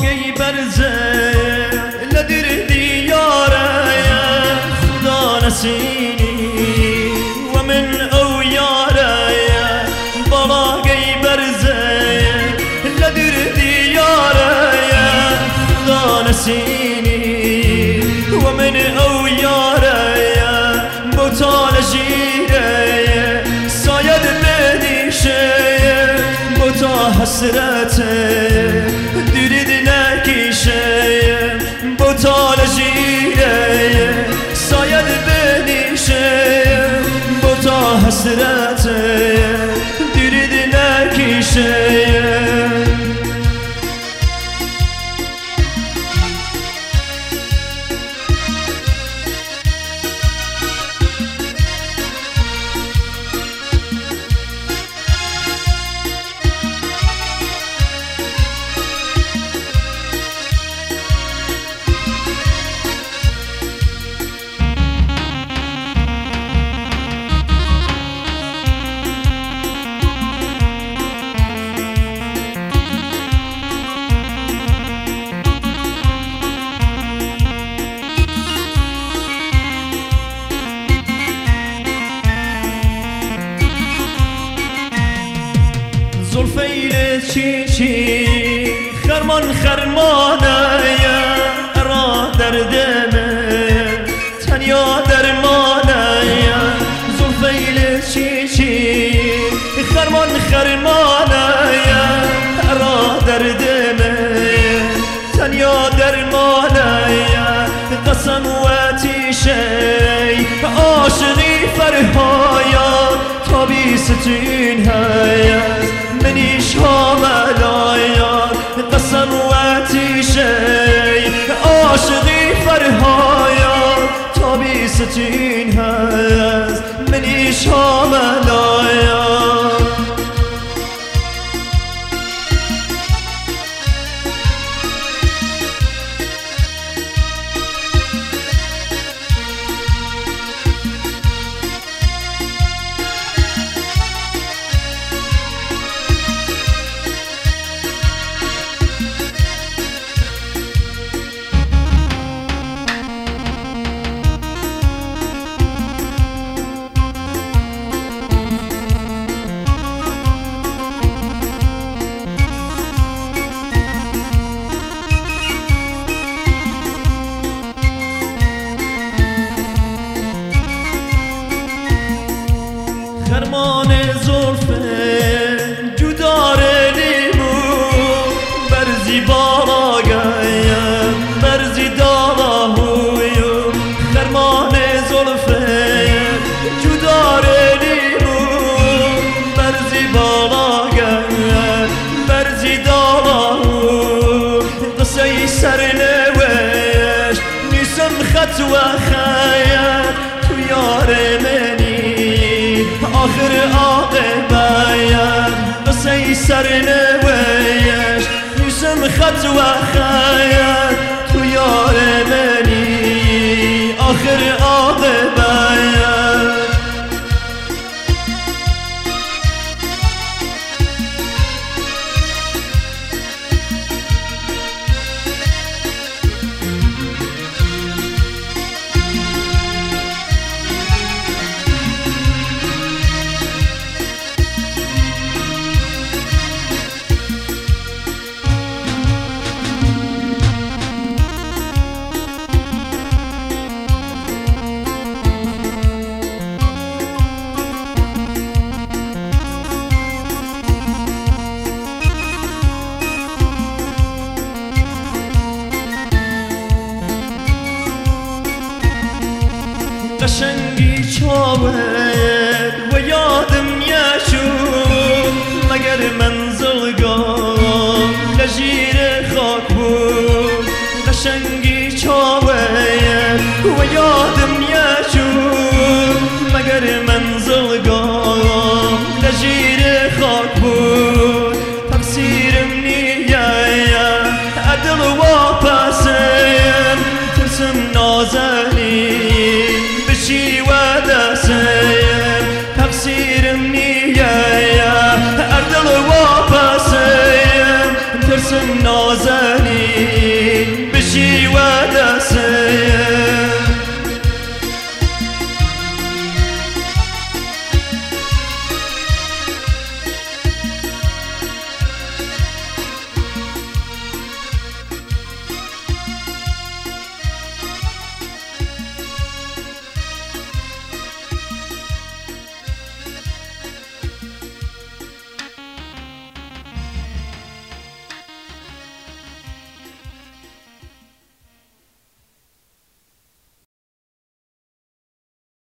باقی برزه لدر دیاره خدا نسینی و من او یاره باقی برزه لدر دیاره خدا نسینی و من او یاره بوتال جیره ساید بدیشه بوتا حسرته درید نکیشه بوتال جیره ساید بدیشه بوتا حسرته درید نکیشه زلفیل چی چی خرمان خرمانه را دردمه تنیا درمانه زلفیل چی چی خرمان خرمانه را دردمه تنیا درمانه قسم و تیشه عاشقی فرهایا تابی ستین هست منیش حاملایا قسم و تیشه عاشقی فرهایا تابی ستین هست منیش حاملایا خرمان زلفه جدار لیمو برزی باراگایم برزی داراهویو خرمان زلفه جدار لیمو برزی باراگایم برزی داراهو قصه سرنوش نیسم خط و خیال تو یار منی آخر عاقبایم قصه سرنوش نیسم خط و خیال تو یار منی آخر عاقبایم قشنگی چاوت و یادم یشون مگر منزلگاه لجیر خاک بود قشنگی چاوت و یادم یشون مگر منزلگاه لجیر خاک بود تقصیرم نیه عدل و پسیم ترسم نازنی بشي ودسيم تقصير منية أردل وبسيم ترسم نازل